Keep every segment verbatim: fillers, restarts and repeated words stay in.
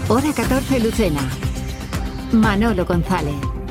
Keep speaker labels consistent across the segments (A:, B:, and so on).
A: Hora catorce Lucena. Manolo González.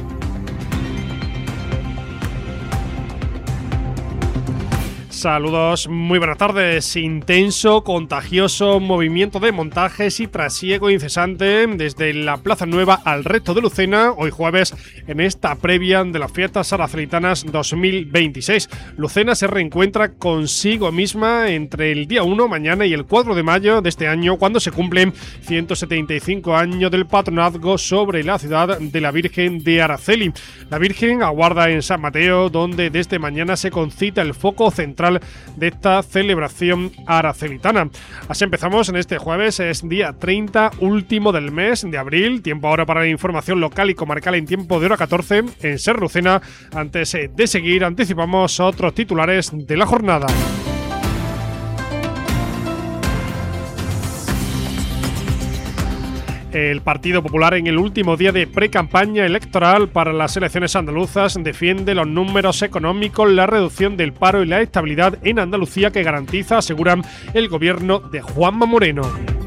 B: Saludos, muy buenas tardes. Intenso, contagioso movimiento de montajes y trasiego incesante desde la Plaza Nueva al resto de Lucena, hoy jueves, en esta previa de las fiestas saracelitanas dos mil veintiséis. Lucena se reencuentra consigo misma entre el día uno, mañana, y el cuatro de mayo de este año, cuando se cumplen ciento setenta y cinco años del patronazgo sobre la ciudad de la Virgen de Araceli. La Virgen aguarda en San Mateo, donde desde mañana se concita el foco central de esta celebración aracelitana. Así empezamos en este jueves, es día treinta, último del mes de abril. Tiempo ahora para la información local y comarcal en tiempo de hora catorce en Ser Lucena. Antes de seguir, anticipamos otros titulares de la jornada. El Partido Popular, en el último día de pre-campaña electoral para las elecciones andaluzas, defiende los números económicos, la reducción del paro y la estabilidad en Andalucía que garantiza, aseguran, el gobierno de Juanma Moreno.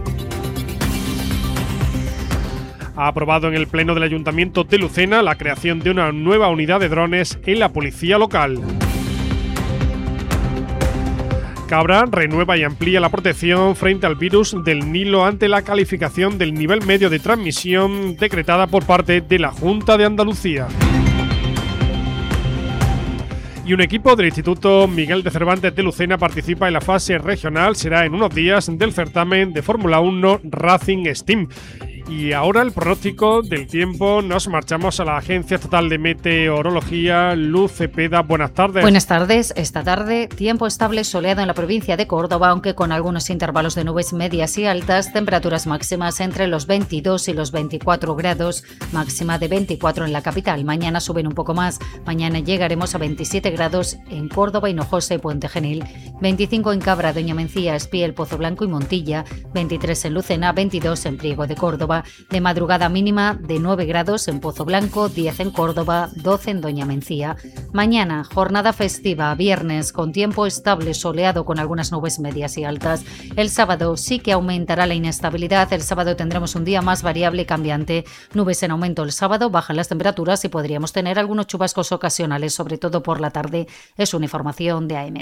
B: Ha aprobado en el Pleno del Ayuntamiento de Lucena la creación de una nueva unidad de drones en la policía local. Cabra renueva y amplía la protección frente al virus del Nilo ante la calificación del nivel medio de transmisión decretada por parte de la Junta de Andalucía. Y un equipo del Instituto Miguel de Cervantes de Lucena participa en la fase regional, será en unos días, del certamen de Fórmula uno Racing Steam. Y ahora el pronóstico del tiempo. Nos marchamos a la Agencia Estatal de Meteorología. Luz Cepeda, buenas tardes.
C: Buenas tardes. Esta tarde, tiempo estable soleado en la provincia de Córdoba, aunque con algunos intervalos de nubes medias y altas, temperaturas máximas entre los veintidós y los veinticuatro grados, máxima de veinticuatro en la capital. Mañana suben un poco más. Mañana llegaremos a veintisiete grados en Córdoba, Hinojosa y Puente Genil, veinticinco en Cabra, Doña Mencía, Espiel, Pozo Blanco y Montilla, veintitrés en Lucena, veintidós en Priego de Córdoba. De madrugada mínima de nueve grados en Pozo Blanco, diez en Córdoba, doce en Doña Mencía. Mañana, jornada festiva, viernes, con tiempo estable soleado con algunas nubes medias y altas. El sábado sí que aumentará la inestabilidad. El sábado tendremos un día más variable y cambiante. Nubes en aumento el sábado, bajan las temperaturas y podríamos tener algunos chubascos ocasionales, sobre todo por la tarde. Es una información de A M.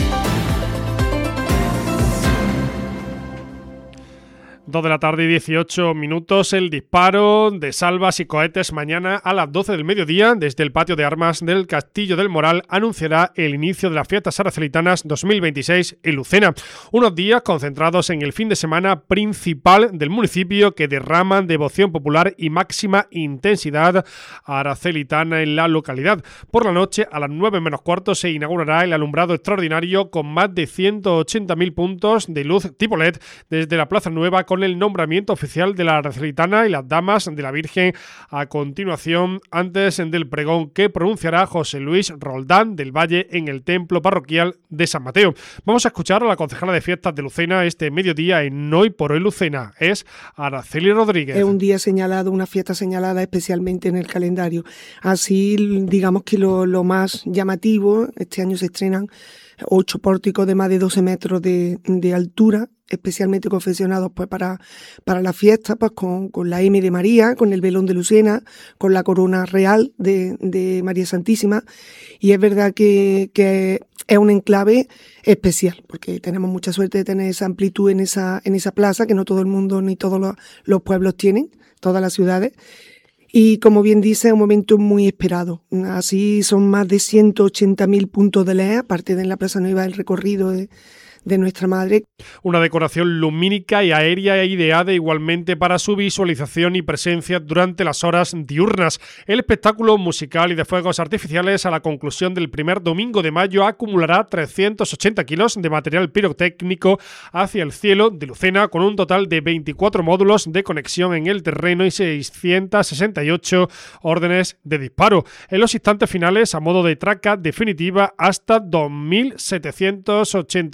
B: dos de la tarde y dieciocho minutos, el disparo de salvas y cohetes mañana a las doce del mediodía desde el patio de armas del Castillo del Moral anunciará el inicio de las fiestas aracelitanas dos mil veintiséis en Lucena. Unos días concentrados en el fin de semana principal del municipio que derraman devoción popular y máxima intensidad aracelitana en la localidad. Por la noche, a las nueve menos cuarto, se inaugurará el alumbrado extraordinario con más de ciento ochenta mil puntos de luz tipo L E D desde la Plaza Nueva, con el nombramiento oficial de la aracelitana y las damas de la Virgen a continuación, antes del pregón que pronunciará José Luis Roldán del Valle en el templo parroquial de San Mateo. Vamos a escuchar a la concejala de fiestas de Lucena este mediodía en Hoy por Hoy Lucena. Es Araceli Rodríguez.
D: Es un día señalado, una fiesta señalada especialmente en el calendario. Así, digamos que lo, lo más llamativo, este año se estrenan ocho pórticos de más de doce metros de, de altura, especialmente confeccionados pues para, para la fiesta, pues con, con la M de María, con el velón de Lucena, con la corona real de, de María Santísima. Y es verdad que, que es un enclave especial, porque tenemos mucha suerte de tener esa amplitud en esa, en esa plaza, que no todo el mundo ni todos los, los pueblos tienen, todas las ciudades. Y como bien dice, es un momento muy esperado. Así son más de ciento ochenta mil puntos de L E D, aparte de en la Plaza Nueva el recorrido de, de nuestra madre.
B: Una decoración lumínica y aérea ideada igualmente para su visualización y presencia durante las horas diurnas. El espectáculo musical y de fuegos artificiales a la conclusión del primer domingo de mayo acumulará trescientos ochenta kilos de material pirotécnico hacia el cielo de Lucena, con un total de veinticuatro módulos de conexión en el terreno y seiscientas sesenta y ocho órdenes de disparo. En los instantes finales, a modo de traca definitiva, hasta dos mil setecientos ochenta y seis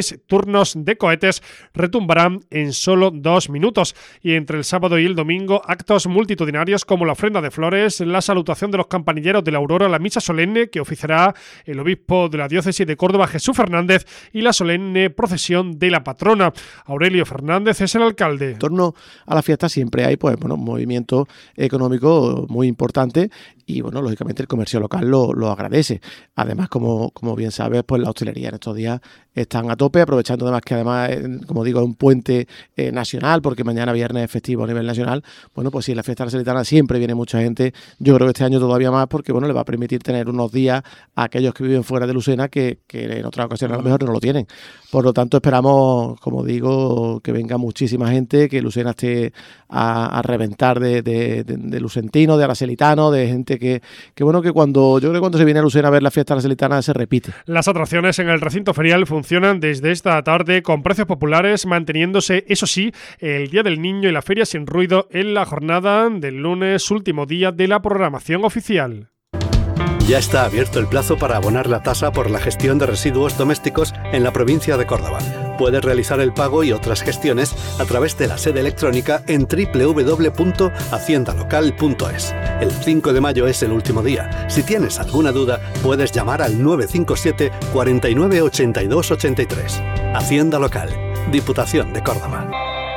B: tres turnos de cohetes retumbarán en solo dos minutos. Y entre el sábado y el domingo, actos multitudinarios como la ofrenda de flores, la salutación de los campanilleros de la Aurora, la misa solemne que oficiará el obispo de la diócesis de Córdoba, Jesús Fernández, y la solemne procesión de la patrona. Aurelio Fernández es el alcalde.
E: En torno a la fiesta siempre hay pues bueno, un movimiento económico muy importante y bueno, lógicamente el comercio local lo, lo agradece. Además, como, como bien sabes, pues la hostelería en estos días están a tope, aprovechando además que además, como digo, es un puente eh, nacional, porque mañana viernes es festivo a nivel nacional. Bueno, pues sí, la fiesta arcelitana siempre viene mucha gente. Yo creo que este año todavía más, porque bueno, le va a permitir tener unos días a aquellos que viven fuera de Lucena que, que en otras ocasiones a lo mejor no lo tienen. Por lo tanto, esperamos, como digo, que venga muchísima gente, que Lucena esté a, a reventar de, de, de, de lucentino, de aracelitano, de gente que, que bueno, que cuando yo creo que cuando se viene a Lucena a ver la fiesta aracelitana se repite.
B: Las atracciones en el recinto ferial funcionan desde esta tarde con precios populares, manteniéndose, eso sí, el Día del Niño y la feria sin ruido en la jornada del lunes, último día de la programación oficial.
F: Ya está abierto el plazo para abonar la tasa por la gestión de residuos domésticos en la provincia de Córdoba. Puedes realizar el pago y otras gestiones a través de la sede electrónica en doble u doble u doble u punto hacienda local punto es. El cinco de mayo es el último día. Si tienes alguna duda, puedes llamar al nueve cinco siete, cuatro nueve, ocho dos ocho tres. Hacienda Local, Diputación de Córdoba.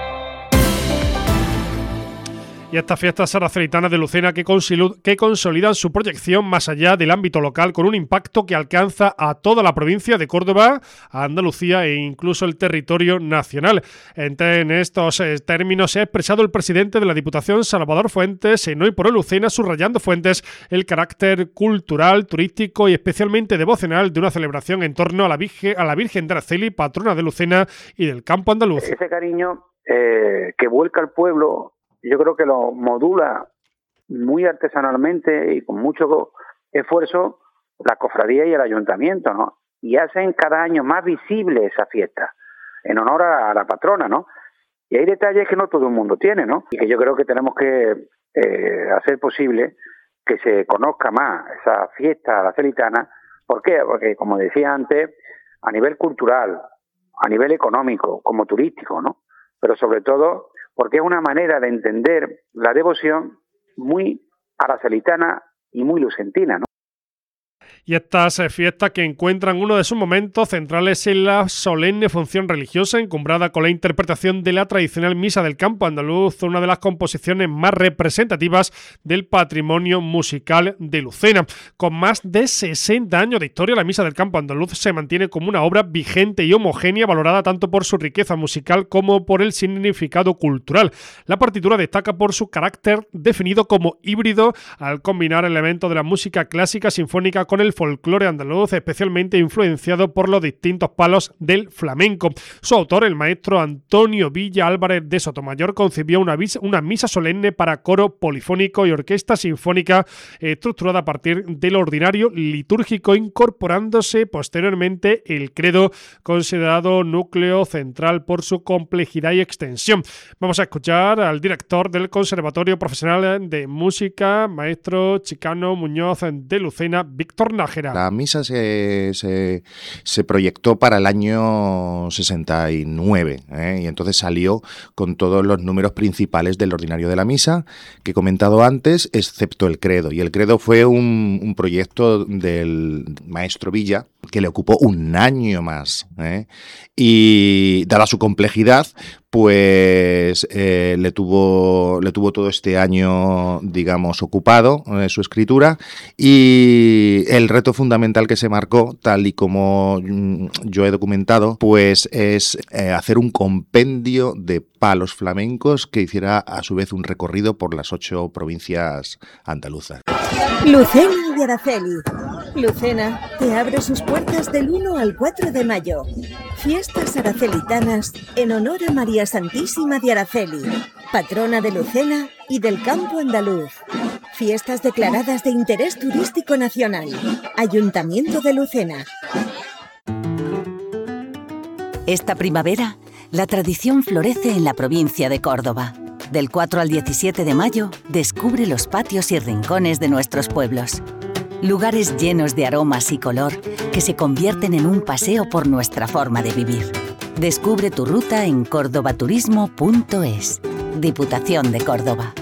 B: Y estas fiestas aracelitanas de Lucena que, que consolidan su proyección más allá del ámbito local con un impacto que alcanza a toda la provincia de Córdoba, a Andalucía e incluso el territorio nacional. En estos términos se ha expresado el presidente de la Diputación, Salvador Fuentes, en Hoy por Hoy Lucena, subrayando Fuentes el carácter cultural, turístico y especialmente devocional de una celebración en torno a la Virgen, a la Virgen de Araceli, patrona de Lucena y del campo andaluz.
G: Ese cariño eh, que vuelca al pueblo, yo creo que lo modula muy artesanalmente y con mucho esfuerzo la cofradía y el ayuntamiento, ¿no? Y hacen cada año más visible esa fiesta en honor a la patrona, ¿no? Y hay detalles que no todo el mundo tiene, ¿no? Y que yo creo que tenemos que eh, hacer posible que se conozca más esa fiesta aracelitana. ¿Por qué? Porque, como decía antes, a nivel cultural, a nivel económico, como turístico, ¿no? Pero sobre todo porque es una manera de entender la devoción muy aracelitana y muy lucentina, ¿no?
B: Y estas eh, fiestas que encuentran uno de sus momentos centrales en la solemne función religiosa, encumbrada con la interpretación de la tradicional Misa del Campo Andaluz, una de las composiciones más representativas del patrimonio musical de Lucena. Con más de sesenta años de historia, la Misa del Campo Andaluz se mantiene como una obra vigente y homogénea, valorada tanto por su riqueza musical como por el significado cultural. La partitura destaca por su carácter definido como híbrido, al combinar elementos de la música clásica sinfónica con el folclore andaluz, especialmente influenciado por los distintos palos del flamenco. Su autor, el maestro Antonio Villa Álvarez de Sotomayor, concibió una, una misa solemne para coro polifónico y orquesta sinfónica estructurada a partir del ordinario litúrgico, incorporándose posteriormente el credo, considerado núcleo central por su complejidad y extensión. Vamos a escuchar al director del Conservatorio Profesional de Música, maestro Chicano Muñoz de Lucena, Víctor Nájera.
H: La misa se, se, se proyectó para el año sesenta y nueve, ¿eh? Y entonces salió con todos los números principales del ordinario de la misa que he comentado antes, excepto el credo. Y el credo fue un, un proyecto del maestro Villa que le ocupó un año más, ¿eh? Y dada su complejidad, pues eh, le tuvo le tuvo todo este año, digamos, ocupado eh, su escritura, y el reto fundamental que se marcó, tal y como mm, yo he documentado, pues es eh, hacer un compendio de palos flamencos que hiciera a su vez un recorrido por las ocho provincias andaluzas.
I: Lucena y Araceli. Lucena te abre sus puertas del uno al cuatro de mayo. Fiestas aracelitanas en honor a María Santísima de Araceli, patrona de Lucena y del campo andaluz. Fiestas declaradas de interés turístico nacional. Ayuntamiento de Lucena.
J: Esta primavera, la tradición florece en la provincia de Córdoba. Del cuatro al diecisiete de mayo, descubre los patios y rincones de nuestros pueblos. Lugares llenos de aromas y color que se convierten en un paseo por nuestra forma de vivir. Descubre tu ruta en cordobaturismo punto es. Diputación de Córdoba.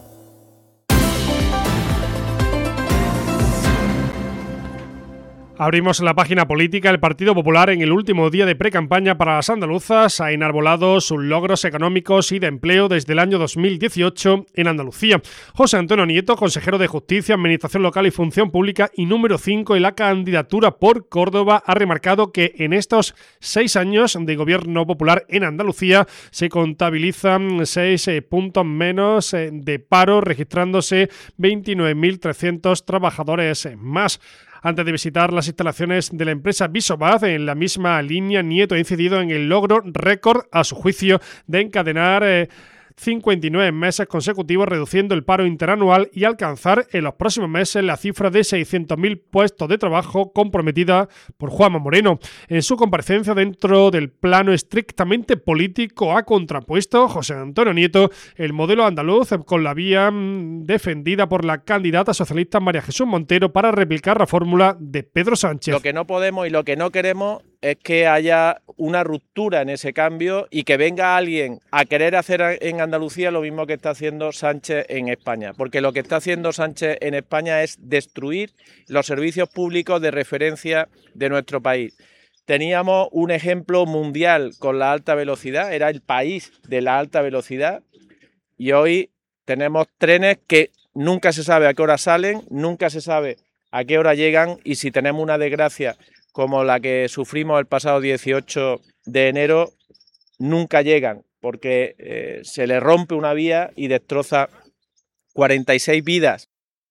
B: Abrimos la página política. El Partido Popular, en el último día de precampaña para las andaluzas, ha enarbolado sus logros económicos y de empleo desde el año dos mil dieciocho en Andalucía. José Antonio Nieto, consejero de Justicia, Administración Local y Función Pública y número cinco en la candidatura por Córdoba, ha remarcado que en estos seis años de gobierno popular en Andalucía se contabilizan seis eh, puntos menos eh, de paro, registrándose veintinueve mil trescientos trabajadores eh, más. Antes de visitar las instalaciones de la empresa Visobad, en la misma línea, Nieto ha incidido en el logro récord, a su juicio, de encadenar eh, cincuenta y nueve meses consecutivos reduciendo el paro interanual y alcanzar en los próximos meses la cifra de seiscientos mil puestos de trabajo comprometida por Juanma Moreno. En su comparecencia dentro del plano estrictamente político ha contrapuesto José Antonio Nieto el modelo andaluz con la vía mmm, defendida por la candidata socialista María Jesús Montero para replicar la fórmula de Pedro Sánchez.
K: Lo que no podemos y lo que no queremos es que haya una ruptura en ese cambio y que venga alguien a querer hacer en Andalucía lo mismo que está haciendo Sánchez en España, porque lo que está haciendo Sánchez en España es destruir los servicios públicos de referencia de nuestro país. Teníamos un ejemplo mundial con la alta velocidad, era el país de la alta velocidad, y hoy tenemos trenes que nunca se sabe a qué hora salen, nunca se sabe a qué hora llegan, y si tenemos una desgracia como la que sufrimos el pasado dieciocho de enero, nunca llegan, porque eh, se le rompe una vía y destroza cuarenta y seis vidas.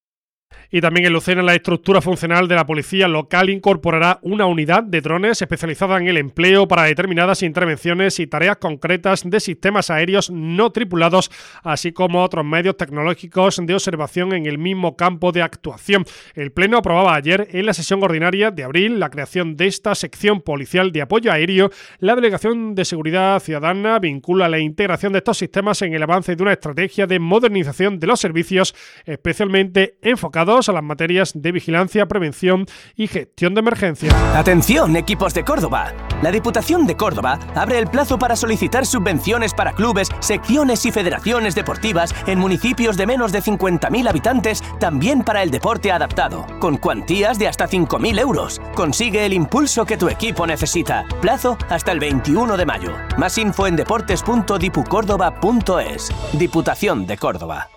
B: Y también en Lucena, la estructura funcional de la policía local incorporará una unidad de drones especializada en el empleo para determinadas intervenciones y tareas concretas de sistemas aéreos no tripulados, así como otros medios tecnológicos de observación en el mismo campo de actuación. El Pleno aprobaba ayer en la sesión ordinaria de abril la creación de esta sección policial de apoyo aéreo. La Delegación de Seguridad Ciudadana vincula la integración de estos sistemas en el avance de una estrategia de modernización de los servicios, especialmente enfocados a las materias de vigilancia, prevención y gestión de emergencia.
L: Atención, equipos de Córdoba. La Diputación de Córdoba abre el plazo para solicitar subvenciones para clubes, secciones y federaciones deportivas en municipios de menos de cincuenta mil habitantes, también para el deporte adaptado, con cuantías de hasta cinco mil euros. Consigue el impulso que tu equipo necesita. Plazo hasta el veintiuno de mayo. Más info en deportes punto dipucórdoba punto es. Diputación de Córdoba.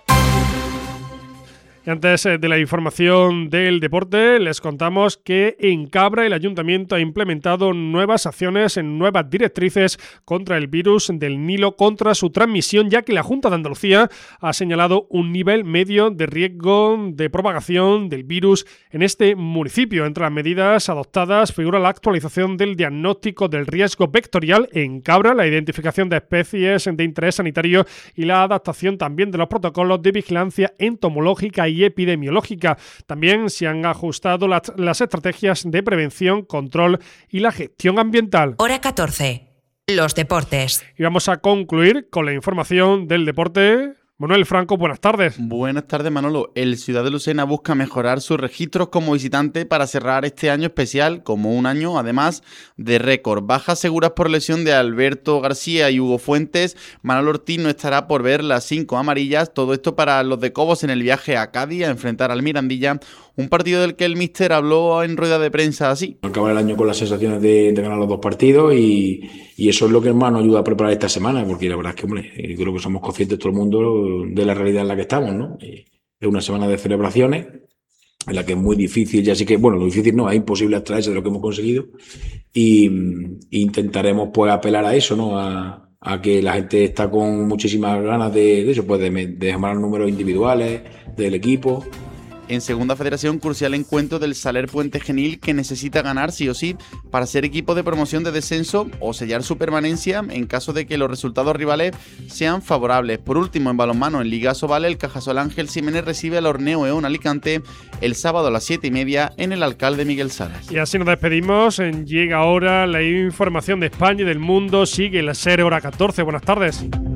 B: Y antes de la información del deporte, les contamos que en Cabra el Ayuntamiento ha implementado nuevas acciones en nuevas directrices contra el virus del Nilo, contra su transmisión, ya que la Junta de Andalucía ha señalado un nivel medio de riesgo de propagación del virus en este municipio. Entre las medidas adoptadas figura la actualización del diagnóstico del riesgo vectorial en Cabra, la identificación de especies de interés sanitario y la adaptación también de los protocolos de vigilancia entomológica y y epidemiológica. También se han ajustado las, las estrategias de prevención, control y la gestión ambiental.
M: Hora catorce. Los deportes.
B: Y vamos a concluir con la información del deporte. Manuel Franco, buenas tardes.
N: Buenas tardes, Manolo. El Ciudad de Lucena busca mejorar sus registros como visitante para cerrar este año especial como un año, además, de récord. Bajas seguras por lesión de Alberto García y Hugo Fuentes. Manolo Ortiz no estará por ver las cinco amarillas. Todo esto para los de Cobos en el viaje a Cádiz a enfrentar al Mirandilla. Un partido del que el míster habló en rueda de prensa así.
O: Acabar el año con las sensaciones de, de ganar los dos partidos y, y eso es lo que más nos ayuda a preparar esta semana, porque la verdad es que, hombre, yo creo que somos conscientes todo el mundo de la realidad en la que estamos, ¿no? Es una semana de celebraciones en la que es muy difícil, ya sí que, bueno, lo difícil no, es imposible abstraerse de lo que hemos conseguido y, y intentaremos pues apelar a eso, ¿no? A, a que la gente está con muchísimas ganas de, de eso, pues de, de llamar números individuales del equipo.
N: En Segunda Federación, crucial encuentro del Saler Puente Genil, que necesita ganar sí o sí para ser equipo de promoción de descenso o sellar su permanencia en caso de que los resultados rivales sean favorables. Por último, en balonmano, en Liga Sobal, el Cajasol Ángel Jiménez recibe al Orneo Eón Alicante el sábado a las siete y media en el Alcalde Miguel Salas.
B: Y así nos despedimos. Llega ahora la información de España y del mundo. Sigue la SER Hora catorce. Buenas tardes.